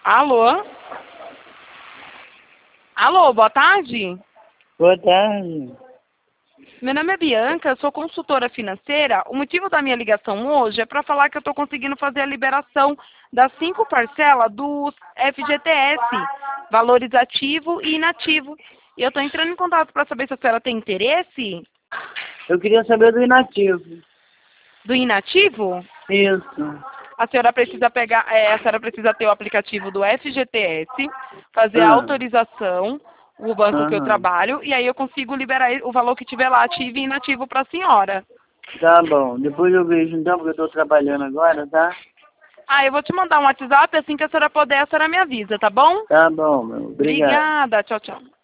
Alô? Alô, boa tarde. Boa tarde. Meu nome é Bianca, eu sou consultora financeira. O motivo da minha ligação hoje é para falar que eu estou conseguindo fazer a liberação das 5 parcelas do FGTS, valores ativo e inativo. E eu estou entrando em contato para saber se a senhora tem interesse Eu queria saber do inativo. do inativo. Isso. A senhora precisa a senhora precisa ter o aplicativo do FGTS, fazer a Ah, autorização, o banco que eu aham. trabalho, e aí eu consigo liberar o valor que tiver lá ativo e inativo para a senhora. Tá bom. Depois eu vejo então, porque eu tô trabalhando agora, tá? Ah, eu vou te mandar um WhatsApp, assim que a senhora puder, a senhora me avisa, tá bom? Tá bom, meu. Obrigado. Obrigada, tchau, tchau.